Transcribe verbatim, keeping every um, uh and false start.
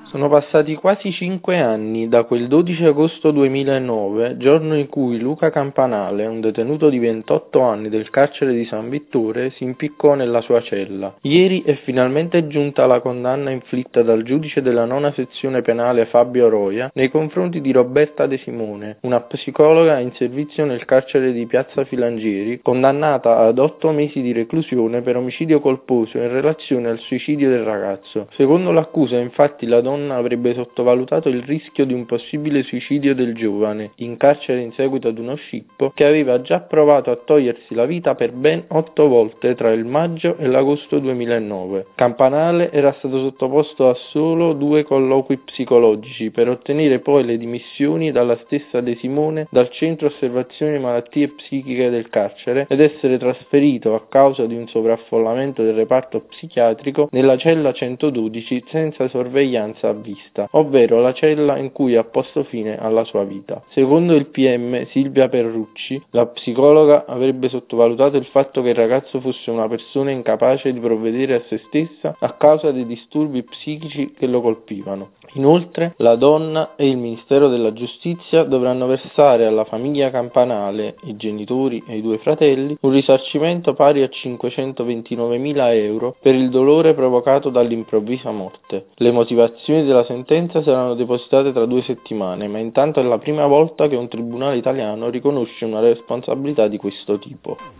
Sono passati quasi cinque anni da quel dodici agosto duemilanove, giorno in cui Luca Campanale, un detenuto di ventotto anni del carcere di San Vittore, si impiccò nella sua cella. Ieri è finalmente giunta la condanna inflitta dal giudice della nona sezione penale Fabio Roia nei confronti di Roberta De Simone, una psicologa in servizio nel carcere di Piazza Filangieri, condannata ad otto mesi di reclusione per omicidio colposo in relazione al suicidio del ragazzo. Secondo l'accusa, infatti, la donna avrebbe sottovalutato il rischio di un possibile suicidio del giovane, in carcere in seguito ad uno scippo, che aveva già provato a togliersi la vita per ben otto volte tra il maggio e l'agosto duemilanove. Campanale era stato sottoposto a solo due colloqui psicologici per ottenere poi le dimissioni dalla stessa De Simone dal centro osservazione malattie psichiche del carcere ed essere trasferito a causa di un sovraffollamento del reparto psichiatrico nella cella centododici senza sorveglianza a vista, ovvero la cella in cui ha posto fine alla sua vita. Secondo il P M Silvia Perrucci, la psicologa avrebbe sottovalutato il fatto che il ragazzo fosse una persona incapace di provvedere a se stessa a causa dei disturbi psichici che lo colpivano. Inoltre, la donna e il Ministero della Giustizia dovranno versare alla famiglia Campanale, i genitori e i due fratelli, un risarcimento pari a cinquecentoventinovemila euro per il dolore provocato dall'improvvisa morte. Le motivazioni della sentenza saranno depositate tra due settimane, ma intanto è la prima volta che un tribunale italiano riconosce una responsabilità di questo tipo.